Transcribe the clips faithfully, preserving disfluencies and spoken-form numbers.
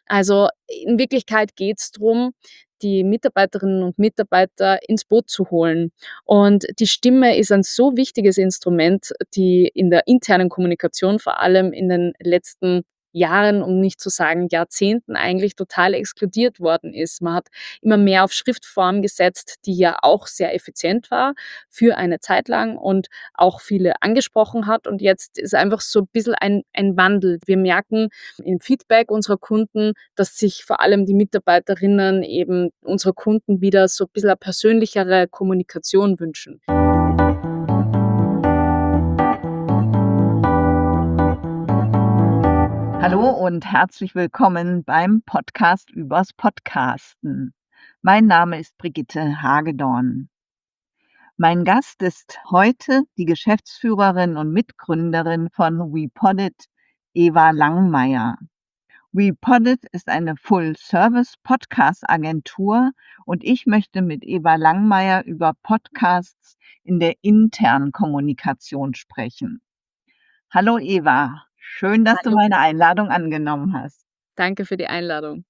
Also, in Wirklichkeit geht's drum, die Mitarbeiterinnen und Mitarbeiter ins Boot zu holen. Und die Stimme ist ein so wichtiges Instrument, die in der internen Kommunikation, vor allem in den letzten Jahren, um nicht zu sagen Jahrzehnten, eigentlich total exkludiert worden ist. Man hat immer mehr auf Schriftform gesetzt, die ja auch sehr effizient war für eine Zeit lang und auch viele angesprochen hat. Und jetzt ist einfach so 'n bisschen ein ein Wandel. Wir merken im Feedback unserer Kunden, dass sich vor allem die Mitarbeiterinnen eben unserer Kunden wieder so 'n bisschen 'ne persönlichere Kommunikation wünschen. Hallo und herzlich willkommen beim Podcast übers Podcasten. Mein Name ist Brigitte Hagedorn. Mein Gast ist heute die Geschäftsführerin und Mitgründerin von WePoddit, Eva Langmeier. WePoddit ist eine Full-Service-Podcast-Agentur und ich möchte mit Eva Langmeier über Podcasts in der internen Kommunikation sprechen. Hallo Eva, schön, dass du Hallo. meine Einladung angenommen hast. Danke für die Einladung.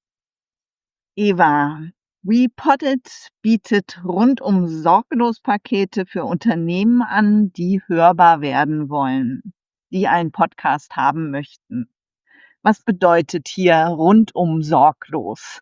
Eva, WePoddit bietet Rundum-Sorglos-Pakete für Unternehmen an, die hörbar werden wollen, die einen Podcast haben möchten. Was bedeutet hier rundum sorglos?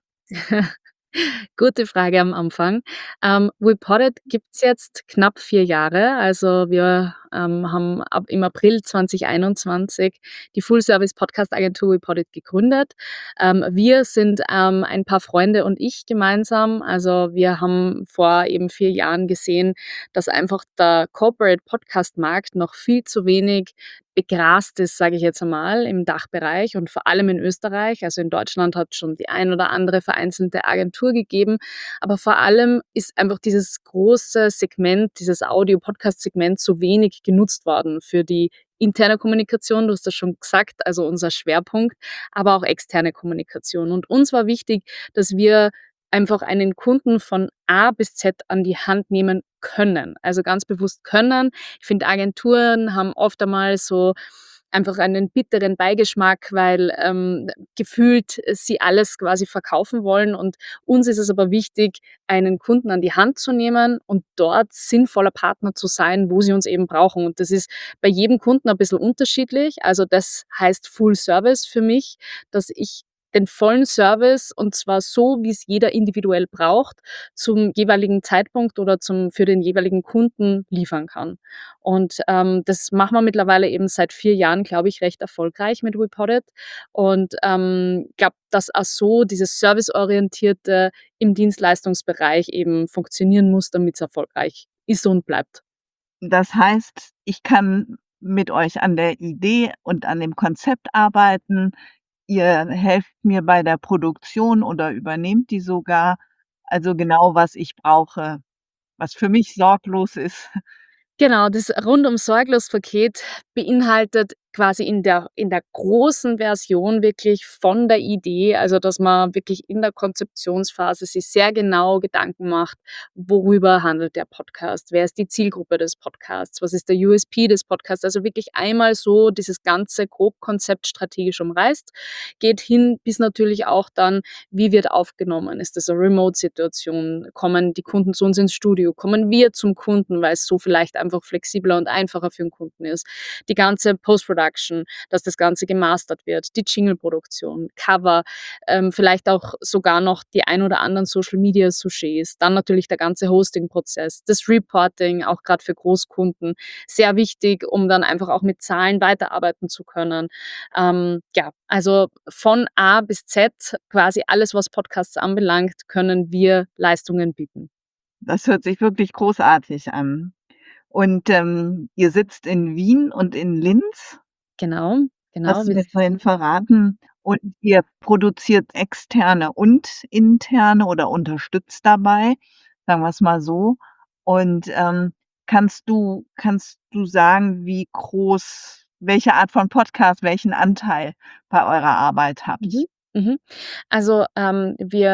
Gute Frage am Anfang. Ähm, WePoddit gibt's jetzt knapp vier Jahre. Also, wir, ähm, haben ab im April zwanzig einundzwanzig die Full-Service-Podcast-Agentur WePoddit gegründet. Ähm, wir sind, ähm, ein paar Freunde und ich gemeinsam. Also, wir haben vor eben vier Jahren gesehen, dass einfach der Corporate-Podcast-Markt noch viel zu wenig begrast ist, sage ich jetzt einmal, im Dachbereich und vor allem in Österreich. Also, in Deutschland hat's schon die ein oder andere vereinzelte Agentur gegeben, aber vor allem ist einfach dieses große Segment, dieses Audio-Podcast-Segment zu wenig genutzt worden für die interne Kommunikation. Du hast das schon gesagt, also unser Schwerpunkt, aber auch externe Kommunikation. Und uns war wichtig, dass wir einfach einen Kunden von A bis Z an die Hand nehmen können. Also, ganz bewusst können. Ich finde, Agenturen haben oft einmal so einfach einen bitteren Beigeschmack, weil, ähm, gefühlt sie alles quasi verkaufen wollen. Und uns ist es aber wichtig, einen Kunden an die Hand zu nehmen und dort sinnvoller Partner zu sein, wo sie uns eben brauchen. Und das ist bei jedem Kunden ein bisschen unterschiedlich. Also, das heißt Full Service für mich, dass ich den vollen Service, und zwar so, wie's jeder individuell braucht, zum jeweiligen Zeitpunkt oder zum für den jeweiligen Kunden liefern kann. Und, ähm, das machen wir mittlerweile eben seit vier Jahren, glaube ich, recht erfolgreich mit WePoddit und, ähm, glaube, dass auch so dieses Serviceorientierte im Dienstleistungsbereich eben funktionieren muss, damit's erfolgreich ist und bleibt. Das heißt, ich kann mit euch an der Idee und an dem Konzept arbeiten. Ihr helft mir bei der Produktion oder übernehmt die sogar. Also, genau, was ich brauche, was für mich sorglos ist. Genau, das Rundum-Sorglos-Paket beinhaltet quasi in der in der großen Version wirklich von der Idee, also, dass man wirklich in der Konzeptionsphase sich sehr genau Gedanken macht: Worüber handelt der Podcast? Wer ist die Zielgruppe des Podcasts? Was ist der USP des Podcasts? Also, wirklich einmal so dieses ganze Grobkonzept strategisch umreißt, geht hin bis natürlich auch dann: Wie wird aufgenommen? Ist das 'ne Remote-Situation? Kommen die Kunden zu uns ins Studio? Kommen wir zum Kunden, weil's so vielleicht einfach flexibler und einfacher für 'n Kunden ist? Die ganze Post-Production, dass das Ganze gemastert wird, die Jingle-Produktion, Cover, ähm, vielleicht auch sogar noch die ein oder anderen Social-Media-Sujets. Dann natürlich der ganze Hosting-Prozess, das Reporting, auch grad für Großkunden, sehr wichtig, um dann einfach auch mit Zahlen weiterarbeiten zu können. Ähm, ja, also, von A bis Z, quasi alles, was Podcasts anbelangt, können wir Leistungen bieten. Das hört sich wirklich großartig an. Und, ähm, ihr sitzt in Wien und in Linz? Genau, genau, Hast du wir mir vorhin sitzen verraten. Und ihr produziert externe und interne oder unterstützt dabei, sagen wir's mal so. Und, ähm, kannst du kannst du sagen, wie groß welche Art von Podcast welchen Anteil bei eurer Arbeit habt? Mhm, mhm. Also, ähm, wir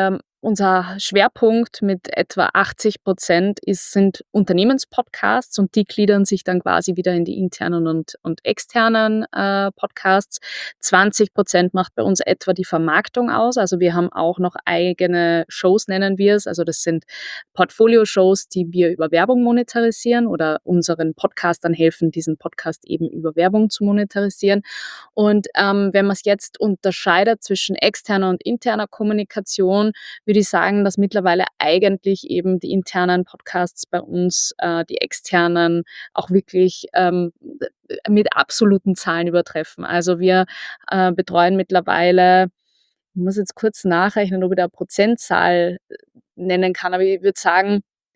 unser Schwerpunkt mit etwa achtzig Prozent ist sind Unternehmenspodcasts und die gliedern sich dann quasi wieder in die internen und und externen, äh, Podcasts. zwanzig Prozent macht bei uns etwa die Vermarktung aus. Also, wir haben auch noch eigene Shows, nennen wir es. Also, das sind Portfolio-Shows, die wir über Werbung monetarisieren oder unseren Podcastern helfen, diesen Podcast eben über Werbung zu monetarisieren. Und, ähm, wenn man's jetzt unterscheidet zwischen externer und interner Kommunikation, würde ich sagen, dass mittlerweile eigentlich eben die internen Podcasts bei uns, äh, die externen auch wirklich, ähm, mit absoluten Zahlen übertreffen. Also, wir, äh, betreuen mittlerweile ich muss jetzt kurz nachrechnen, ob ich da 'ne Prozentzahl, äh, nennen kann, aber ich würde sagen,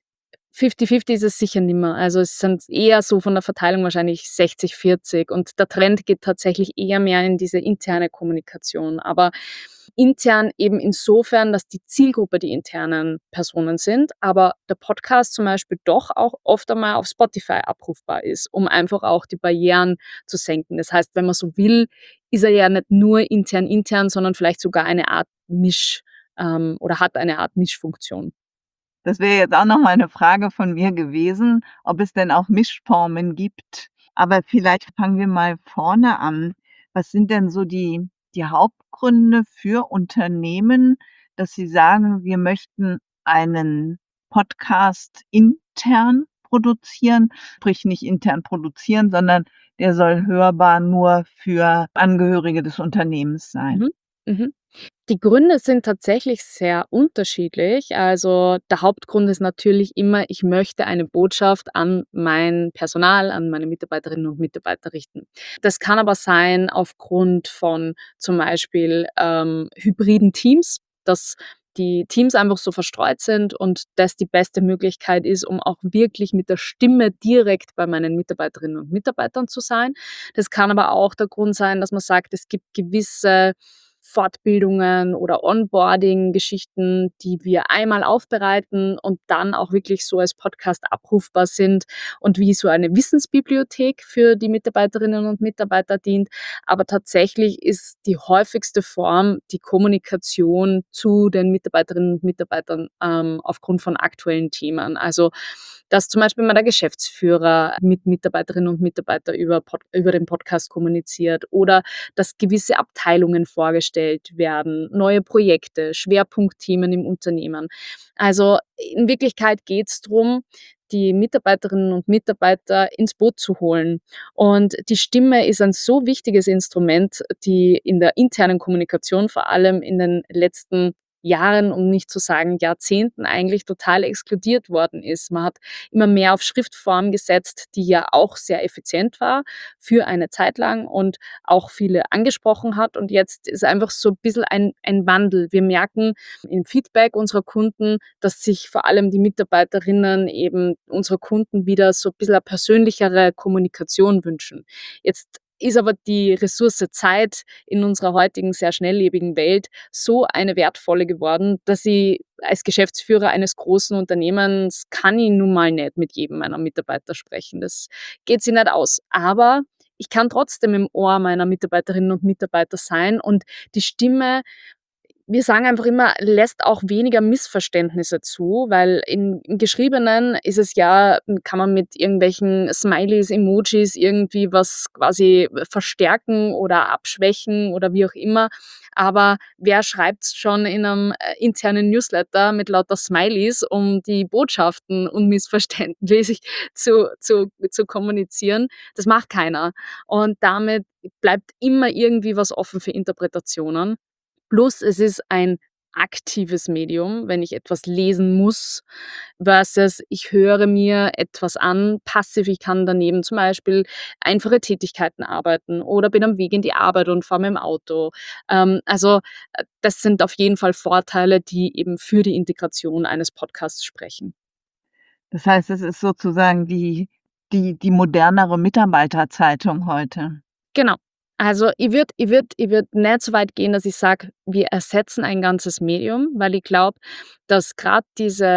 fifty fifty ist es sicher nimmer. Also, es sind eher so von der Verteilung wahrscheinlich sechzig vierzig und der Trend geht tatsächlich eher mehr in diese interne Kommunikation. Aber intern eben insofern, dass die Zielgruppe die internen Personen sind, aber der Podcast zum Beispiel doch auch oft einmal auf Spotify abrufbar ist, um einfach auch die Barrieren zu senken. Das heißt, wenn man so will, ist er ja nicht nur intern intern, sondern vielleicht sogar eine Art Misch ähm, oder hat eine Art Mischfunktion. Das wäre jetzt auch noch mal 'ne Frage von mir gewesen, ob es denn auch Mischformen gibt. Aber vielleicht fangen wir mal vorne an. Was sind denn so die die Hauptgründe für Unternehmen, dass sie sagen: „Wir möchten einen Podcast intern produzieren“, sprich nicht intern produzieren, sondern der soll hörbar nur für Angehörige des Unternehmens sein? Mhm, mhm. Die Gründe sind tatsächlich sehr unterschiedlich. Also, der Hauptgrund ist natürlich immer, ich möchte eine Botschaft an mein Personal, an meine Mitarbeiterinnen und Mitarbeiter richten. Das kann aber sein aufgrund von zum Beispiel, ähm, hybriden Teams, dass die Teams einfach so verstreut sind und das die beste Möglichkeit ist, um auch wirklich mit der Stimme direkt bei meinen Mitarbeiterinnen und Mitarbeitern zu sein. Das kann aber auch der Grund sein, dass man sagt, es gibt gewisse Fortbildungen oder Onboarding-Geschichten, die wir einmal aufbereiten und dann auch wirklich so als Podcast abrufbar sind und wie so eine Wissensbibliothek für die Mitarbeiterinnen und Mitarbeiter dient. Aber tatsächlich ist die häufigste Form die Kommunikation zu den Mitarbeiterinnen und Mitarbeitern, ähm, aufgrund von aktuellen Themen. Also, dass zum Beispiel mal der Geschäftsführer mit Mitarbeiterinnen und Mitarbeiter über Pod über den Podcast kommuniziert oder dass gewisse Abteilungen vorgestellt werden, neue Projekte, Schwerpunktthemen im Unternehmen. Also, in Wirklichkeit geht's drum, die Mitarbeiterinnen und Mitarbeiter ins Boot zu holen. Und die Stimme ist ein so wichtiges Instrument, die in der internen Kommunikation vor allem in den letzten Jahren, um nicht zu sagen Jahrzehnten eigentlich total exkludiert worden ist. Man hat immer mehr auf Schriftform gesetzt, die ja auch sehr effizient war für eine Zeit lang und auch viele angesprochen hat. Und jetzt ist einfach so 'n bisschen ein ein Wandel. Wir merken im Feedback unserer Kunden, dass sich vor allem die Mitarbeiterinnen eben unserer Kunden wieder so bisschen 'ne persönlichere Kommunikation wünschen. Jetzt ist aber die Ressource Zeit in unserer heutigen, sehr schnelllebigen Welt so eine wertvolle geworden, dass ich als Geschäftsführer eines großen Unternehmens kann ich nun mal nicht mit jedem meiner Mitarbeiter sprechen. Das geht sich nicht aus. Aber ich kann trotzdem im Ohr meiner Mitarbeiterinnen und Mitarbeiter sein und die Stimme wir sagen einfach immer, lässt auch weniger Missverständnisse zu, weil in im Geschriebenen ist es ja kann man mit irgendwelchen Smileys, Emojis irgendwie was quasi verstärken oder abschwächen oder wie auch immer. Aber wer schreibt's schon in 'nem, äh, internen Newsletter mit lauter Smileys, um die Botschaften unmissverständlich zu zu zu kommunizieren? Das macht keiner. Und damit bleibt immer irgendwie was offen für Interpretationen. Plus es ist ein aktives Medium, wenn ich etwas lesen muss, versus ich höre mir etwas an, passiv. Ich kann daneben zum Beispiel einfache Tätigkeiten arbeiten oder bin am Weg in die Arbeit und fahre mit'm Auto. Ähm, also, äh, das sind auf jeden Fall Vorteile, die eben für die Integration eines Podcasts sprechen. Das heißt, es ist sozusagen die die die modernere Mitarbeiterzeitung heute? Genau. Also, ich würde ich würde ich würde nicht so weit gehen, dass ich sage, wir ersetzen ein ganzes Medium, weil ich glaube, dass grad diese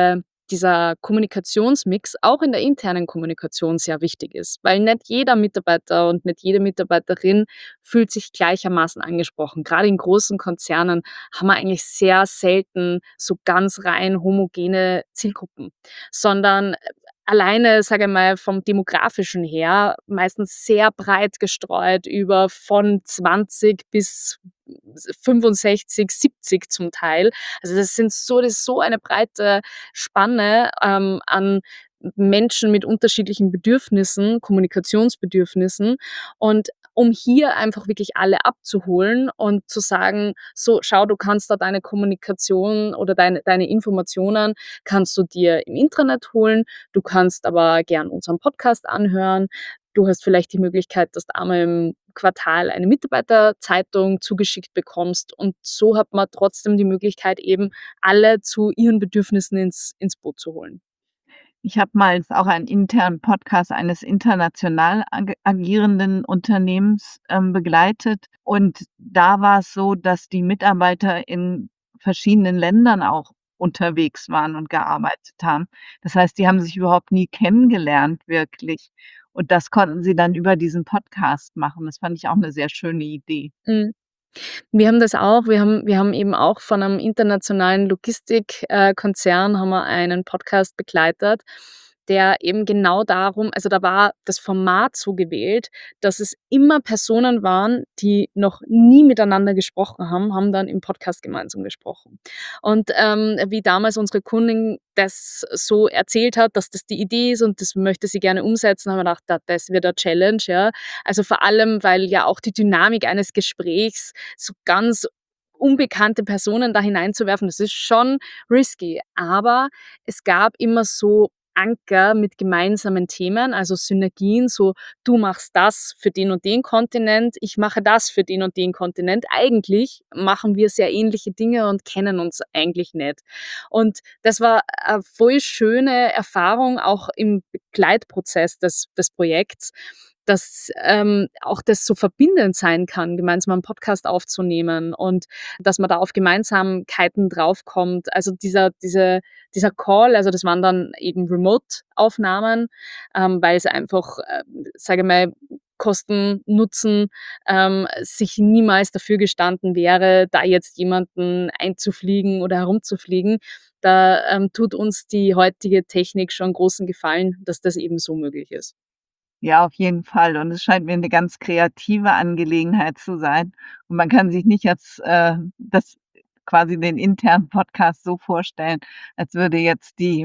dieser Kommunikationsmix auch in der internen Kommunikation sehr wichtig ist, weil nicht jeder Mitarbeiter und nicht jede Mitarbeiterin fühlt sich gleichermaßen angesprochen. Gerade in großen Konzernen haben wir eigentlich sehr selten so ganz rein homogene Zielgruppen, sondern alleine, sage ich mal, vom Demografischen her meistens sehr breit gestreut über von zwanzig bis fünfundsechzig, siebzig zum Teil. Also, das sind so das ist so eine breite Spanne, ähm, an Menschen mit unterschiedlichen Bedürfnissen, Kommunikationsbedürfnissen. Und um hier einfach wirklich alle abzuholen und zu sagen: „So, schau, du kannst da deine Kommunikation oder deine deine Informationen kannst du dir im Intranet holen. Du kannst aber gern unseren Podcast anhören. Du hast vielleicht die Möglichkeit, dass du einmal im Quartal eine Mitarbeiterzeitung zugeschickt bekommst.“ Und so hat man trotzdem die Möglichkeit, eben alle zu ihren Bedürfnissen ins ins Boot zu holen. Ich habe mal jetzt auch einen internen Podcast eines international age agierenden Unternehmens, ähm, begleitet und da war es so, dass die Mitarbeiter in verschiedenen Ländern auch unterwegs waren und gearbeitet haben. Das heißt, die haben sich überhaupt nie kennengelernt wirklich und das konnten sie dann über diesen Podcast machen. Das fand ich auch 'ne sehr schöne Idee. Mhm. Wir haben das auch. Wir haben wir haben eben auch von einem internationalen Logistik äh, Konzern haben wir einen Podcast begleitet, der eben genau darum also, da war das Format so gewählt, dass es immer Personen waren, die noch nie miteinander gesprochen haben, haben dann im Podcast gemeinsam gesprochen. Und, ähm, wie damals unsere Kundin das so erzählt hat, dass das die Idee ist und das möchte sie gerne umsetzen, haben wir gedacht: „Da das wird 'ne Challenge“, ja. Also, vor allem, weil ja auch die Dynamik eines Gesprächs so ganz unbekannte Personen da hineinzuwerfen, das ist schon risky. Aber es gab immer so Anker mit gemeinsamen Themen, also Synergien, so: „Du machst das für den und den Kontinent, ich mache das für den und den Kontinent. Eigentlich machen wir sehr ähnliche Dinge und kennen uns eigentlich nicht.“ Und das war a voll schöne Erfahrung auch im Begleitprozess des des Projekts, dass, ähm, auch das so verbindend sein kann, gemeinsam einen Podcast aufzunehmen und dass man da auf Gemeinsamkeiten draufkommt. Also, dieser diese dieser Call also, das waren dann eben Remote-Aufnahmen, ähm, weil es einfach, äh, sage ich mal, Kosten, Nutzen, ähm, sich niemals dafür gestanden wäre, da jetzt jemanden einzufliegen oder herumzufliegen. Da, ähm, tut uns die heutige Technik schon großen Gefallen, dass das eben so möglich ist. Ja, auf jeden Fall und es scheint mir 'ne ganz kreative Angelegenheit zu sein und man kann sich nicht jetzt, äh, das quasi den internen Podcast so vorstellen, als würde jetzt die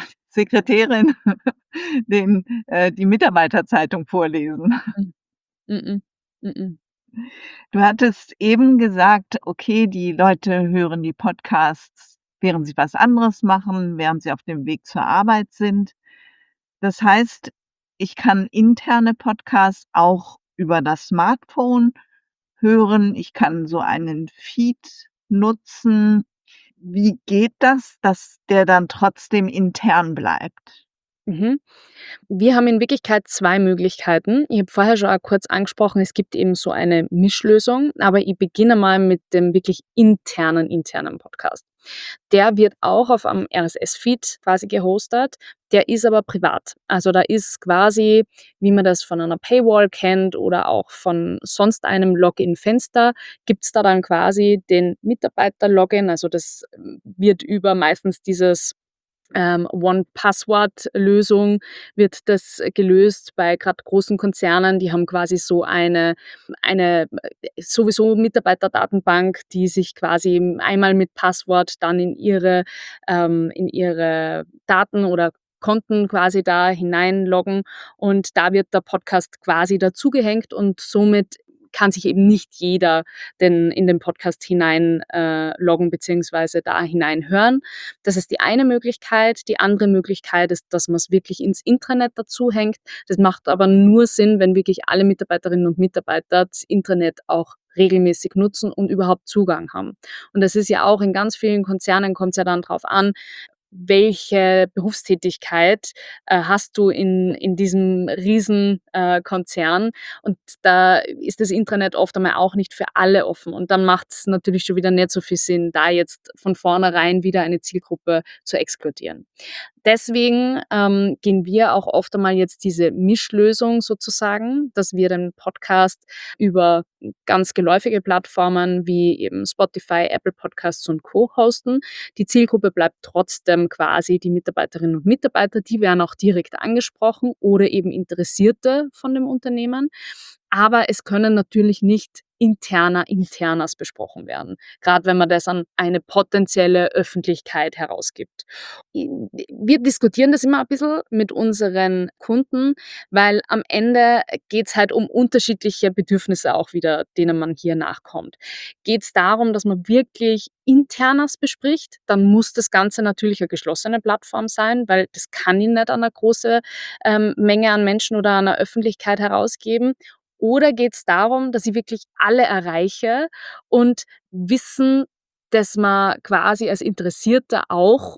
Sekretärin den äh, die Mitarbeiterzeitung vorlesen. Hm. Mm-mm. Mm-mm. Du hattest eben gesagt, okay, die Leute hören die Podcasts, während sie was anderes machen, während sie auf dem Weg zur Arbeit sind. Das heißt, ich kann interne Podcasts auch über das Smartphone hören. Ich kann so einen Feed nutzen. Wie geht das, dass der dann trotzdem intern bleibt? Mhm. Wir haben in Wirklichkeit zwei Möglichkeiten. Ich habe vorher schon auch kurz angesprochen, es gibt eben so eine Mischlösung, aber ich beginne mal mit dem wirklich internen internen Podcast. Der wird auch auf einem RSS-Feed quasi gehostet, der ist aber privat. Also, da ist quasi, wie man das von einer Paywall kennt oder auch von sonst einem Login-Fenster, gibt's da dann quasi den Mitarbeiter-Login. Also, das wird über meistens dieses, ähm, One-Password-Lösung wird das gelöst bei grad großen Konzernen. Die haben quasi so eine eine sowieso Mitarbeiterdatenbank, die sich quasi einmal mit Passwort dann in ihre ähm, in ihre Daten oder Konten quasi da hineinloggen und da wird der Podcast quasi dazugehängt und somit kann sich eben nicht jeder den in den Podcast hinein, äh, loggen beziehungsweise da hineinhören. Das ist die eine Möglichkeit. Die andere Möglichkeit ist, dass man's wirklich ins Intranet dazuhängt. Das macht aber nur Sinn, wenn wirklich alle Mitarbeiterinnen und Mitarbeiter das Intranet auch regelmäßig nutzen und überhaupt Zugang haben. Und das ist ja auch in ganz vielen Konzernen kommt's ja dann drauf an welche Berufstätigkeit, äh, hast du in in diesem riesen äh, Konzern? Und da ist das Intranet oft einmal auch nicht für alle offen. Und dann macht's natürlich schon wieder nicht so viel Sinn, da jetzt von vornherein wieder eine Zielgruppe zu exkludieren. Deswegen, ähm, gehen wir auch oft einmal jetzt diese Mischlösung sozusagen, dass wir den Podcast über ganz geläufige Plattformen wie eben Spotify, Apple Podcasts und Co. hosten. Die Zielgruppe bleibt trotzdem quasi die Mitarbeiterinnen und Mitarbeiter, die werden auch direkt angesprochen oder eben Interessierte von dem Unternehmen. Aber es können natürlich nicht interner Internas besprochen werden, grad wenn man das an eine potenzielle Öffentlichkeit herausgibt. I wir diskutieren das immer ein bisschen mit unseren Kunden, weil am Ende geht's halt um unterschiedliche Bedürfnisse auch wieder, denen man hier nachkommt. Geht's darum, dass man wirklich Internes bespricht, dann muss das Ganze natürlich eine geschlossene Plattform sein, weil das kann ich nicht an 'ne große, ähm, Menge an Menschen oder an 'ner Öffentlichkeit herausgeben. Oder geht's darum, dass ich wirklich alle erreiche und Wissen, das man quasi als Interessierter auch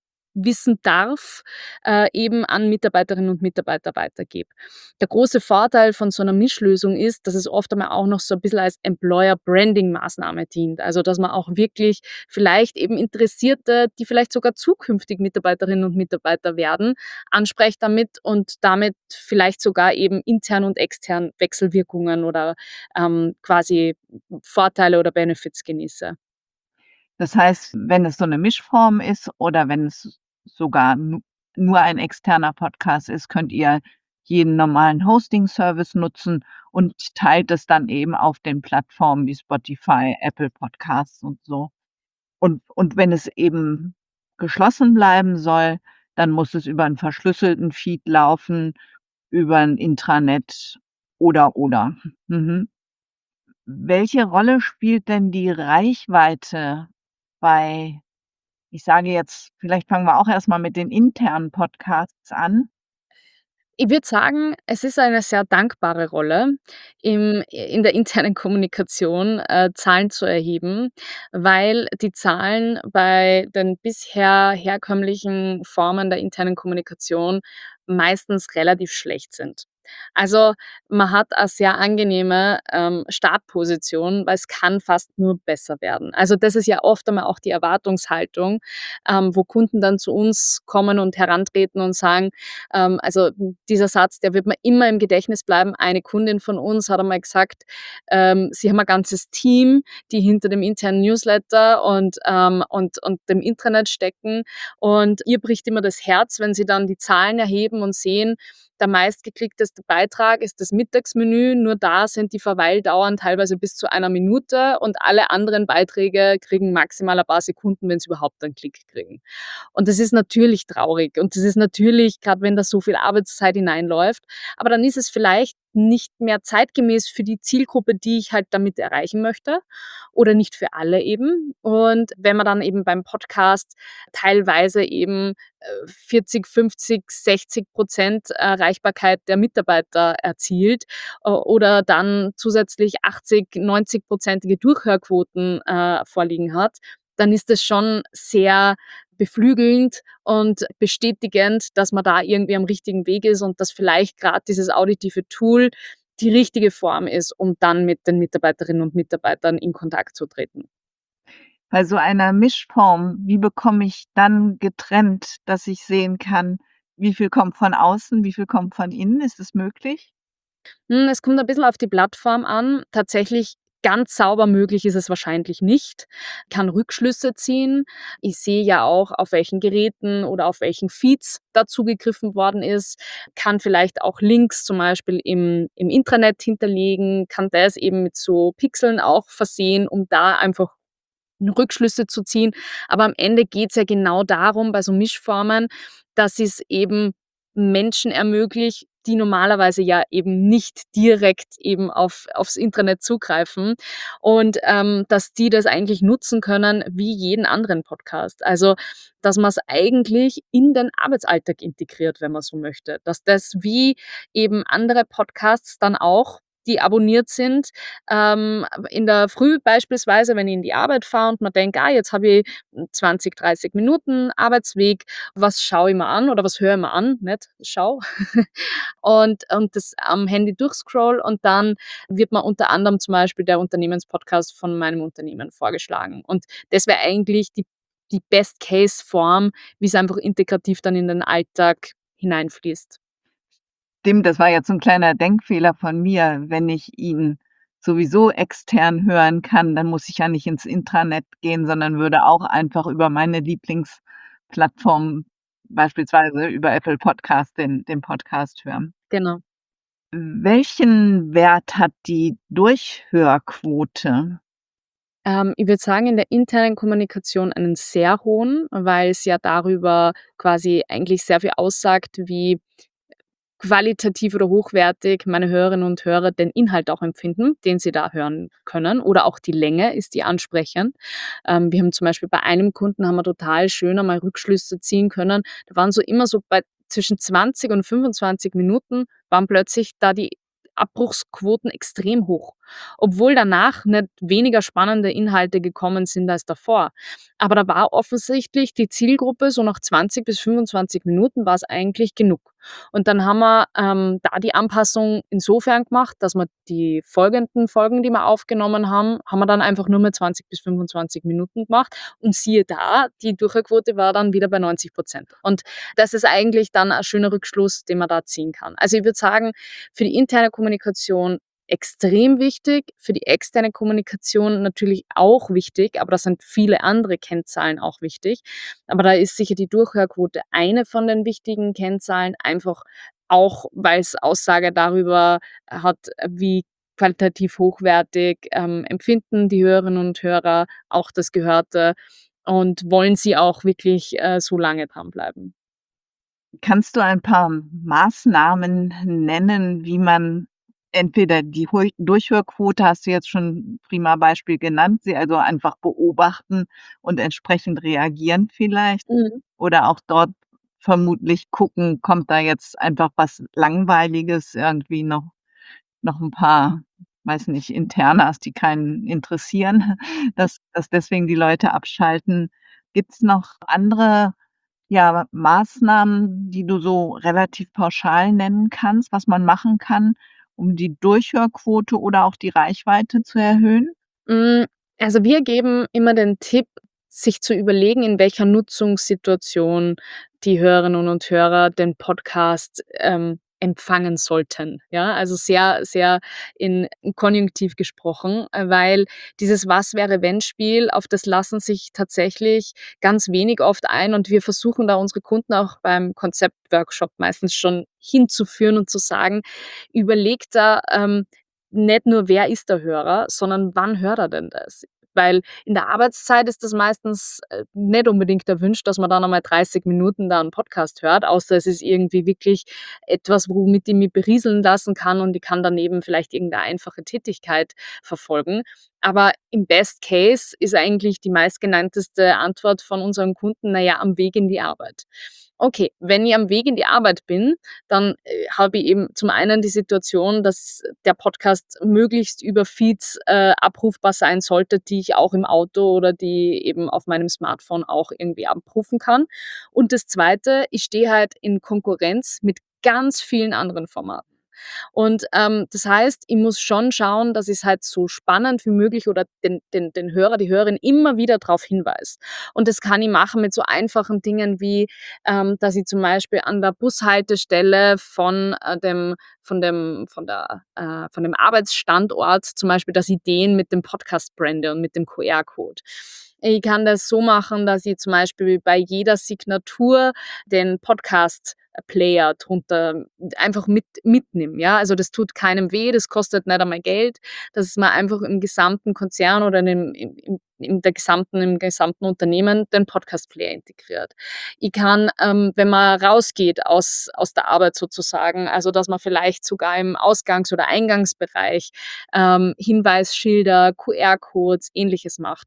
wissen darf, äh, eben an Mitarbeiterinnen und Mitarbeiter weitergebe. Der große Vorteil von so 'ner Mischlösung ist, dass es oft einmal auch noch so 'n bisschen als Employer-Branding-Maßnahme dient. Also, dass man auch wirklich vielleicht eben Interessierte, die vielleicht sogar zukünftig Mitarbeiterinnen und Mitarbeiter werden, ansprecht damit und damit vielleicht sogar eben intern und extern Wechselwirkungen oder, ähm, quasi Vorteile oder Benefits genieße. Das heißt, wenn es so 'ne Mischform ist oder wenn es sogar nu nur ein externer Podcast ist, könnt ihr jeden normalen Hosting-Service nutzen und teilt es dann eben auf den Plattformen wie Spotify, Apple Podcasts und so. Und und wenn es eben geschlossen bleiben soll, dann muss es über 'n verschlüsselten Feed laufen, über 'n Intranet oder, oder. Mhm. Welche Rolle spielt denn die Reichweite bei ich sage jetzt vielleicht fangen wir auch erst mal mit den internen Podcasts an. Ich würde sagen, es ist eine sehr dankbare Rolle im in der internen Kommunikation, äh, Zahlen zu erheben, weil die Zahlen bei den bisher herkömmlichen Formen der internen Kommunikation meistens relativ schlecht sind. Also, man hat a sehr angenehme, ähm, Startposition, weil es kann fast nur besser werden. Also, das ist ja oft einmal auch die Erwartungshaltung, ähm, wo Kunden dann zu uns kommen und herantreten und sagen, ähm also, dieser Satz, der wird mir immer im Gedächtnis bleiben. Eine Kundin von uns hat einmal gesagt, ähm, sie haben ein ganzes Team, die hinter dem internen Newsletter und, ähm und und dem Intranet stecken und ihr bricht immer das Herz, wenn sie dann die Zahlen erheben und sehen, der meistgeklickteste Beitrag ist das Mittagsmenü, nur da sind die Verweildauern teilweise bis zu einer Minute und alle anderen Beiträge kriegen maximal ein paar Sekunden, wenn sie überhaupt einen Klick kriegen. Und das ist natürlich traurig und das ist natürlich, grad wenn da so viel Arbeitszeit hineinläuft, aber dann ist es vielleicht nicht mehr zeitgemäß für die Zielgruppe, die ich halt damit erreichen möchte oder nicht für alle eben. Und wenn man dann eben beim Podcast teilweise eben, äh, vierzig, fünfzig, sechzig Prozent Erreichbarkeit der Mitarbeiter erzielt, o oder dann zusätzlich achtzig, neunzig-prozentige Durchhörquoten, äh, vorliegen hat, dann ist das schon sehr beflügelnd und bestätigend, dass man da irgendwie am richtigen Weg ist und dass vielleicht grad dieses auditive Tool die richtige Form ist, um dann mit den Mitarbeiterinnen und Mitarbeitern in Kontakt zu treten. Bei so einer Mischform, wie bekomme ich dann getrennt, dass ich sehen kann, wie viel kommt von außen, wie viel kommt von innen? Ist das möglich? Hm, es kommt ein bisschen auf die Plattform an. Tatsächlich ganz sauber möglich ist es wahrscheinlich nicht. Kann Rückschlüsse ziehen. Ich sehe ja auch, auf welchen Geräten oder auf welchen Feeds da zugegriffen worden ist, kann vielleicht auch Links zum Beispiel im im Intranet hinterlegen, kann das eben mit so Pixeln auch versehen, um da einfach Rückschlüsse zu ziehen. Aber am Ende geht's ja genau darum, bei so Mischformen, dass es eben Menschen ermöglicht, die normalerweise ja eben nicht direkt eben auf aufs Intranet zugreifen und, ähm, dass die das eigentlich nutzen können wie jeden anderen Podcast. Also, dass man's eigentlich in den Arbeitsalltag integriert, wenn man so möchte. Dass das wie eben andere Podcasts dann auch die abonniert sind. Ähm, in der Früh beispielsweise, wenn ich in die Arbeit fahre und mir denke: „Ah, jetzt habe ich zwanzig, dreißig Minuten Arbeitsweg. Was schaue ich mir an oder was höre ich mir an?“ Nicht schau. Und und das am Handy durchscrolle und dann wird mir unter anderem zum Beispiel der Unternehmenspodcast von meinem Unternehmen vorgeschlagen. Und das wäre eigentlich die die Best-Case-Form, wie's einfach integrativ dann in den Alltag hineinfließt. Stimmt, das war jetzt so 'n kleiner Denkfehler von mir. Wenn ich ihn sowieso extern hören kann, dann muss ich ja nicht ins Intranet gehen, sondern würde auch einfach über meine Lieblingsplattform, beispielsweise über Apple Podcast, den den Podcast hören. Genau. Welchen Wert hat die Durchhörquote? Ähm, ich würde sagen, in der internen Kommunikation einen sehr hohen, weil's ja darüber quasi eigentlich sehr viel aussagt, wie qualitativ oder hochwertig meine Hörerinnen und Hörer den Inhalt auch empfinden, den sie da hören können oder auch die Länge, ist die ansprechend? Ähm, wir haben zum Beispiel bei einem Kunden haben wir total schön einmal Rückschlüsse ziehen können. Da waren so immer so bei zwischen zwanzig und fünfundzwanzig Minuten waren plötzlich da die Abbruchsquoten extrem hoch, obwohl danach nicht weniger spannende Inhalte gekommen sind als davor. Aber da war offensichtlich die Zielgruppe so nach zwanzig bis fünfundzwanzig Minuten war's eigentlich genug. Und dann haben wir, ähm, da die Anpassung insofern gemacht, dass wir die folgenden Folgen, die wir aufgenommen haben, haben wir dann einfach nur mehr zwanzig bis fünfundzwanzig Minuten gemacht und siehe da, die Durchhörquote war dann wieder bei neunzig Prozent. Und das ist eigentlich dann ein schöner Rückschluss, den man da ziehen kann. Also, ich würde sagen, für die interne Kommunikation extrem wichtig, für die externe Kommunikation natürlich auch wichtig, aber da sind viele andere Kennzahlen auch wichtig. Aber da ist sicher die Durchhörquote eine von den wichtigen Kennzahlen, einfach auch, weil's Aussage darüber hat, wie qualitativ hochwertig, ähm, empfinden die Hörerinnen und Hörer auch das Gehörte und wollen sie auch wirklich, äh, so lange dranbleiben. Kannst du ein paar Maßnahmen nennen, wie man entweder die Hui Durchhörquote hast du jetzt schon prima Beispiel genannt, sie also einfach beobachten und entsprechend reagieren vielleicht Mhm. oder auch dort vermutlich gucken, kommt da jetzt einfach was Langweiliges, irgendwie noch noch 'n paar, weiß nicht, Internas, die keinen interessieren, dass dass deswegen die Leute abschalten. Gibt's noch andere, ja, Maßnahmen, die du so relativ pauschal nennen kannst, was man machen kann, um die Durchhörquote oder auch die Reichweite zu erhöhen? Hm, also, wir geben immer den Tipp, sich zu überlegen, in welcher Nutzungssituation die Hörerinnen und Hörer den Podcast, ähm, empfangen sollten, ja? Also, sehr, sehr in Konjunktiv gesprochen, äh, weil dieses Was-wäre-wenn-Spiel, auf das lassen sich tatsächlich ganz wenig oft ein und wir versuchen da unsere Kunden auch beim Konzeptworkshop meistens schon hinzuführen und zu sagen: „Überlegt da, ähm, nicht nur, wer ist der Hörer, sondern wann hört er denn das?“ Weil in der Arbeitszeit ist das meistens, äh, nicht unbedingt erwünscht, dass man dann einmal dreißig Minuten da 'n Podcast hört, außer es ist irgendwie wirklich etwas, womit ich mich berieseln lassen kann und ich kann daneben vielleicht irgend 'ne einfache Tätigkeit verfolgen. Aber im Best Case ist eigentlich die meistgenannteste Antwort von unseren Kunden: „Na ja, am Weg in die Arbeit.“ Okay, wenn ich am Weg in die Arbeit bin, dann, äh, habe ich eben zum einen die Situation, dass der Podcast möglichst über Feeds, äh, abrufbar sein sollte, die ich auch im Auto oder die eben auf meinem Smartphone auch irgendwie abrufen kann. Und das Zweite, ich stehe halt in Konkurrenz mit ganz vielen anderen Formaten. Und, ähm, das heißt, ich muss schon schauen, dass ich's halt so spannend wie möglich oder den den den Hörer, die Hörerin immer wieder drauf hinweise. Und das kann ich machen mit so einfachen Dingen wie, ähm, dass ich zum Beispiel an der Bushaltestelle von, äh, dem von dem von der äh, von dem Arbeitsstandort zum Beispiel, dass ich den mit dem Podcast brande und mit dem QR-Code. Ich kann das so machen, dass ich zum Beispiel bei jeder Signatur den Podcast-Player drunter einfach mit mitnehme, ja? Also, das tut keinem weh, das kostet nicht einmal Geld, dass man einfach im gesamten Konzern oder in dem im im in der gesamten im gesamten Unternehmen den Podcast-Player integriert. Ich kann, ähm, wenn man rausgeht aus aus der Arbeit sozusagen also, dass man vielleicht sogar im Ausgangs oder Eingangsbereich, ähm, Hinweisschilder, QR-Codes, Ähnliches macht.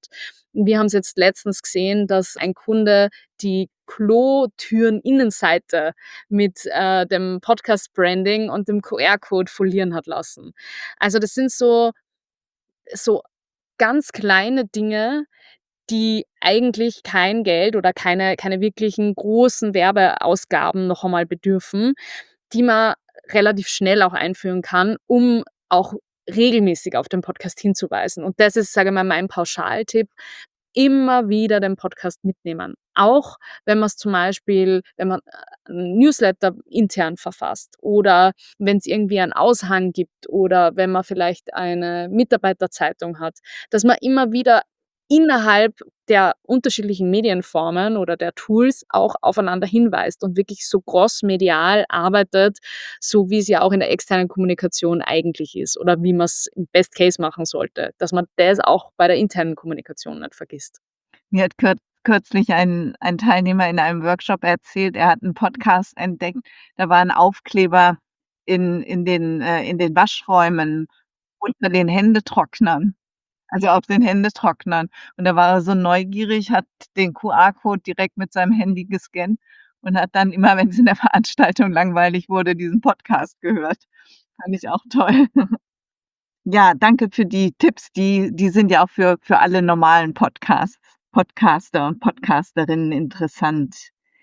Wir haben's jetzt letztens gesehen, dass ein Kunde die Klotüren-Innenseite mit, äh, dem Podcast-Branding und dem Q R-Code folieren hat lassen. Also, das sind so so ganz kleine Dinge, die eigentlich kein Geld oder keine keine wirklichen großen Werbeausgaben noch einmal bedürfen, die man relativ schnell auch einführen kann, um auch regelmäßig auf den Podcast hinzuweisen. Und das ist, sage ich mal, mein Pauschaltipp: Immer wieder den Podcast mitnehmen. Auch wenn man's zum Beispiel wenn man, äh, 'n Newsletter intern verfasst oder wenn's irgendwie einen Aushang gibt oder wenn man vielleicht eine Mitarbeiterzeitung hat, dass man immer wieder innerhalb der unterschiedlichen Medienformen oder der Tools auch aufeinander hinweist und wirklich so crossmedial arbeitet, so wie's ja auch in der externen Kommunikation eigentlich ist oder wie man's im Best Case machen sollte, dass man das auch bei der internen Kommunikation nicht vergisst. Mir hat kürz kürzlich ein ein Teilnehmer in einem Workshop erzählt, er hat 'n Podcast entdeckt, da war 'n Aufkleber in in den äh, in den Waschräumen unter den Händetrocknern, also auf den Händetrocknern. Und da war er so neugierig, hat den Q R-Code direkt mit seinem Handy gescannt und hat dann immer, wenn's in der Veranstaltung langweilig wurde, diesen Podcast gehört. Fand ich auch toll. Ja, danke für die Tipps, die die sind ja auch für für alle normalen Podcasts Podcaster und Podcasterinnen interessant.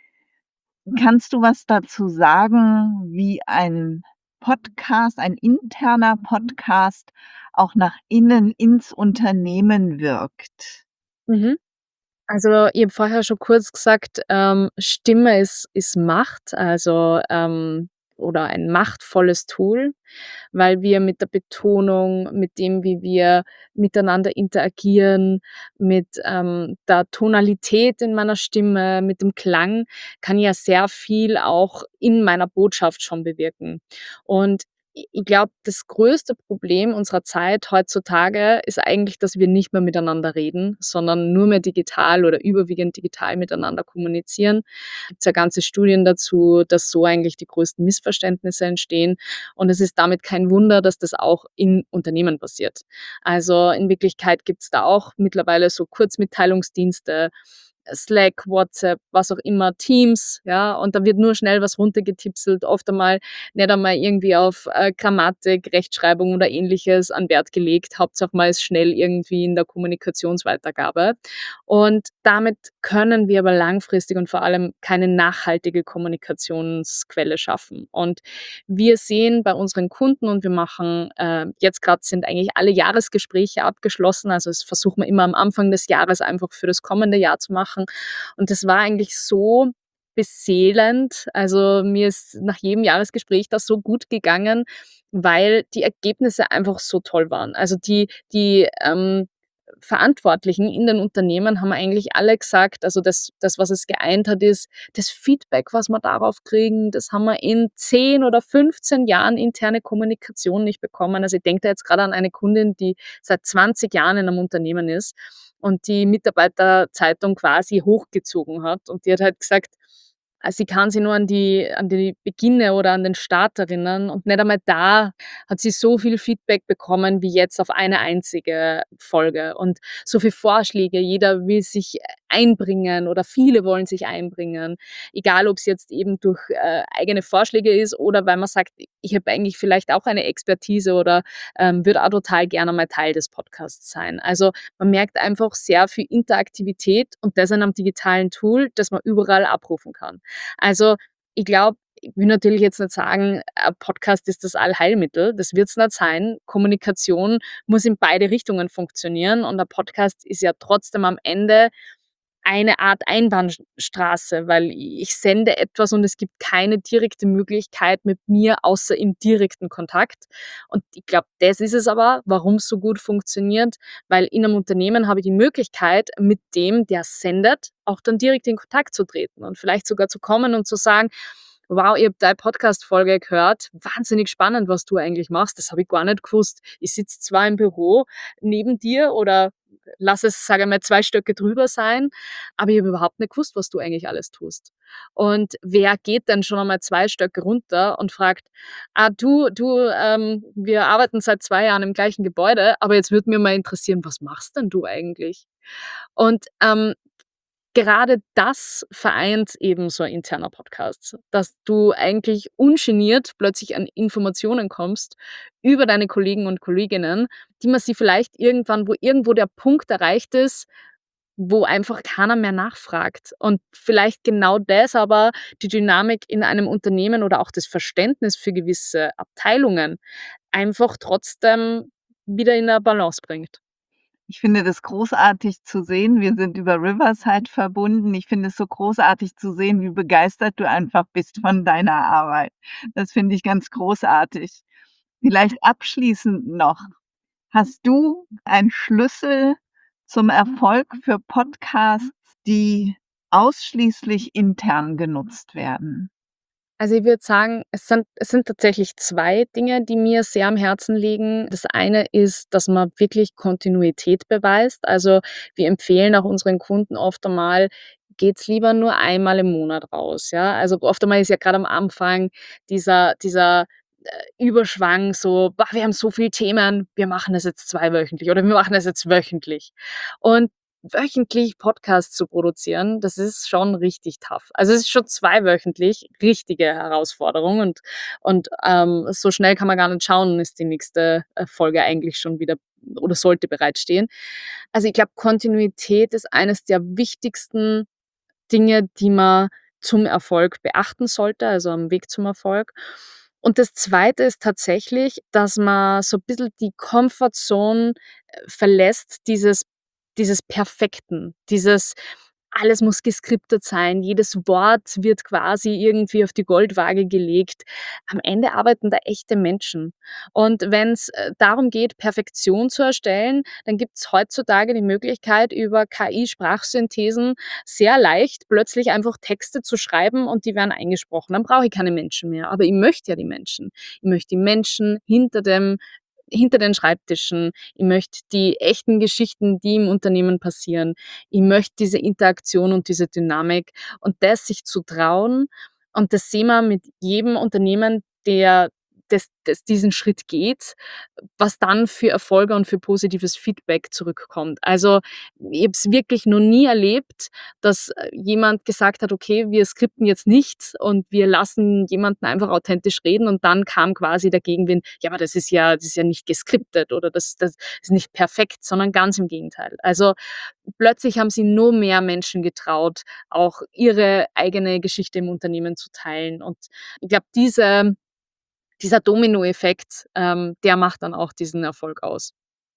Kannst du was dazu sagen, wie ein Podcast ein interner Podcast auch nach innen ins Unternehmen wirkt? Mhm. Also, ich habe vorher schon kurz gesagt, ähm, Stimme ist ist Macht, also, ähm oder ein machtvolles Tool, weil wir mit der Betonung, mit dem, wie wir miteinander interagieren, mit, ähm, der Tonalität in meiner Stimme, mit dem Klang, kann ich ja sehr viel auch in meiner Botschaft schon bewirken. Und i ich glaube, das größte Problem unserer Zeit heutzutage ist eigentlich, dass wir nicht mehr miteinander reden, sondern nur mehr digital oder überwiegend digital miteinander kommunizieren. Gibt's ja ganze Studien dazu, dass so eigentlich die größten Missverständnisse entstehen. Und es ist damit kein Wunder, dass das auch in Unternehmen passiert. Also, in Wirklichkeit gibt's da auch mittlerweile so Kurzmitteilungsdienste, Slack, WhatsApp, was auch immer, Teams, ja, und da wird nur schnell was runtergetipselt, oft einmal nicht einmal irgendwie auf, äh, Grammatik, Rechtschreibung oder Ähnliches an Wert gelegt. Hauptsache man ist schnell irgendwie in der Kommunikationsweitergabe. Und damit können wir aber langfristig und vor allem keine nachhaltige Kommunikationsquelle schaffen. Und wir sehen bei unseren Kunden und wir machen, äh jetzt grad sind eigentlich alle Jahresgespräche abgeschlossen, also, das versuchen wir immer am Anfang des Jahres einfach für das kommende Jahr zu machen. Und das war eigentlich so beseelend. Also, mir ist nach jedem Jahresgespräch das so gut gegangen, weil die Ergebnisse einfach so toll waren. Also, die die, ähm, Verantwortlichen in den Unternehmen haben eigentlich alle gesagt also, das das, was es geeint hat, ist das Feedback, was wir darauf kriegen, das haben wir in zehn oder fünfzehn Jahren interne Kommunikation nicht bekommen. Also, ich denke da jetzt grad an eine Kundin, die seit zwanzig Jahren in 'nem Unternehmen ist und die Mitarbeiterzeitung quasi hochgezogen hat. Und die hat halt gesagt, äh, sie kann sich nur an die an die Beginne oder an den Start erinnern und nicht einmal da hat sie so viel Feedback bekommen wie jetzt auf eine einzige Folge und so viel Vorschläge. Jeder will sich, äh, einbringen oder viele wollen sich einbringen, egal ob's jetzt eben durch, äh, eigene Vorschläge ist oder weil man sagt: „Ich habe eigentlich vielleicht auch eine Expertise oder, ähm, würde auch total gerne mal Teil des Podcasts sein.“ Also, man merkt einfach sehr viel Interaktivität und das in 'nem digitalen Tool, das man überall abrufen kann. Also, ich glaube ich will natürlich jetzt nicht sagen, ein Podcast ist das Allheilmittel, das wird's nicht sein. Kommunikation muss in beide Richtungen funktionieren und 'n Podcast ist ja trotzdem am Ende eine Art Einbahnsch Straße, weil i ich sende etwas und es gibt keine direkte Möglichkeit mit mir außer im direkten Kontakt. Und ich glaube, das ist es aber, warum's so gut funktioniert, weil in 'nem Unternehmen habe ich die Möglichkeit, mit dem, der sendet, auch dann direkt in Kontakt zu treten und vielleicht sogar zu kommen und zu sagen: „Wow, ich habe deine Podcast-Folge gehört. Wahnsinnig spannend, was du eigentlich machst. Das habe ich gar nicht gewusst. Ich sitze zwar im Büro neben dir oder lass es, sage ich mal, zwei Stöcke drüber sein, aber ich habe überhaupt nicht gewusst, was du eigentlich alles tust.“ Und wer geht denn schon einmal zwei Stöcke runter und fragt: „Ah, du du, ähm, wir arbeiten seit zwei Jahren im gleichen Gebäude, aber jetzt würde mir mal interessieren, was machst denn du eigentlich?“ Und, ähm, gerade das vereint eben so ein interner Podcast, dass du eigentlich ungeniert plötzlich an Informationen kommst über deine Kollegen und Kolleginnen, die man sie vielleicht irgendwann wo irgendwo der Punkt erreicht ist, wo einfach keiner mehr nachfragt. Und vielleicht genau das aber die Dynamik in einem Unternehmen oder auch das Verständnis für gewisse Abteilungen einfach trotzdem wieder in 'ne Balance bringt. Ich finde das großartig zu sehen. Wir sind über Riverside verbunden. Ich finde es so großartig zu sehen, wie begeistert du einfach bist von deiner Arbeit. Das finde ich ganz großartig. Vielleicht abschließend noch: Hast du einen Schlüssel zum Erfolg für Podcasts, die ausschließlich intern genutzt werden? Also, ich würde sagen, es sind es sind tatsächlich zwei Dinge, die mir sehr am Herzen liegen. Das eine ist, dass man wirklich Kontinuität beweist. Also, wir empfehlen auch unseren Kunden oft einmal: „Geht's lieber nur einmal im Monat raus“, ja? Also, oft einmal ist ja grad am Anfang dieser dieser, äh, Überschwang so: „Boah, wir haben so viel Themen, wir machen das jetzt zweiwöchentlich oder wir machen das jetzt wöchentlich.“ Und wöchentlich Podcasts zu produzieren, das ist schon richtig tough. Also, es ist schon zweiwöchentlich richtige Herausforderung und und, ähm, so schnell kann man gar nicht schauen, ist die nächste, äh, Folge eigentlich schon wieder oder sollte bereitstehen. Also, ich glaube, Kontinuität ist eines der wichtigsten Dinge, die man zum Erfolg beachten sollte, also am Weg zum Erfolg. Und das Zweite ist tatsächlich, dass man so 'n bisschen die Comfortzone, äh, verlässt, dieses dieses Perfekten, dieses alles muss geskriptet sein, jedes Wort wird quasi irgendwie auf die Goldwaage gelegt. Am Ende arbeiten da echte Menschen. Und wenn's, äh, darum geht, Perfektion zu erstellen, dann gibt's heutzutage die Möglichkeit, über K I-Sprachsynthesen sehr leicht plötzlich einfach Texte zu schreiben und die werden eingesprochen. Dann brauche ich keine Menschen mehr. Aber ich möchte ja die Menschen. Ich möchte die Menschen hinter dem hinter den Schreibtischen. Ich möchte die echten Geschichten, die im Unternehmen passieren. Ich möchte diese Interaktion und diese Dynamik und das sich zu trauen und das sehen wir mit jedem Unternehmen, der das das diesen Schritt geht, was dann für Erfolge und für positives Feedback zurückkommt. Also, ich habe es wirklich noch nie erlebt, dass, äh, jemand gesagt hat: „Okay, wir skripten jetzt nicht und wir lassen jemanden einfach authentisch reden“, und dann kam quasi der Gegenwind: „Ja, aber das ist ja das ist ja nicht geskriptet oder das das ist nicht perfekt“, sondern ganz im Gegenteil. Also, plötzlich haben sich nur mehr Menschen getraut, auch ihre eigene Geschichte im Unternehmen zu teilen. Und ich glaube, diese dieser Dominoeffekt, ähm, der macht dann auch diesen Erfolg aus.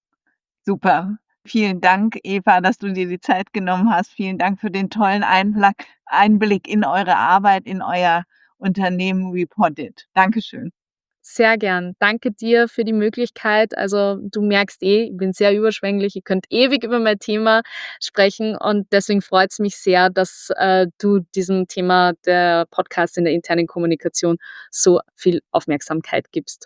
Super. Vielen Dank, Eva, dass du dir die Zeit genommen hast. Vielen Dank für den tollen Einblack Einblick in eure Arbeit, in euer Unternehmen WePoddit. Dankeschön. Sehr gern. Danke dir für die Möglichkeit. Also, du merkst eh, ich bin sehr überschwänglich. Ich könnte ewig über mein Thema sprechen und deswegen freut's mich sehr, dass, äh, du diesem Thema der Podcast in der internen Kommunikation so viel Aufmerksamkeit gibst.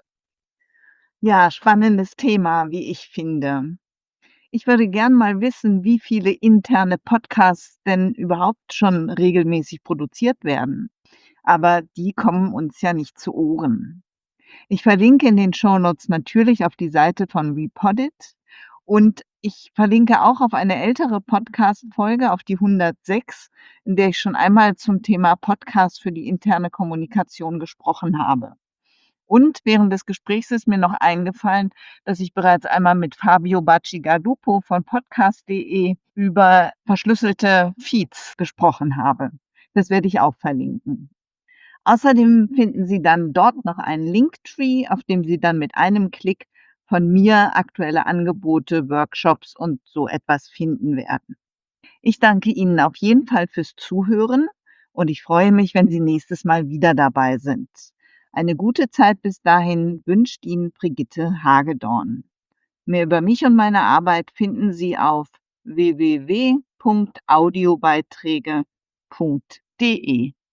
Ja, spannendes Thema, wie ich finde. Ich würde gern mal wissen, wie viele interne Podcasts denn überhaupt schon regelmäßig produziert werden. Aber die kommen uns ja nicht zu Ohren. Ich verlinke in den Shownotes natürlich auf die Seite von WePoddit und ich verlinke auch auf eine ältere Podcast-Folge, auf die hundertsechs, in der ich schon einmal zum Thema Podcast für die interne Kommunikation gesprochen habe. Und während des Gesprächs ist mir noch eingefallen, dass ich bereits einmal mit Fabio Bacigalupo von podcast punkt de über verschlüsselte Feeds gesprochen habe. Das werde ich auch verlinken. Außerdem finden Sie dann dort noch einen Linktree, auf dem Sie dann mit einem Klick von mir aktuelle Angebote, Workshops und so etwas finden werden. Ich danke Ihnen auf jeden Fall fürs Zuhören und ich freue mich, wenn Sie nächstes Mal wieder dabei sind. Eine gute Zeit bis dahin wünscht Ihnen Brigitte Hagedorn. Mehr über mich und meine Arbeit finden Sie auf w w w punkt audiobeiträge punkt de.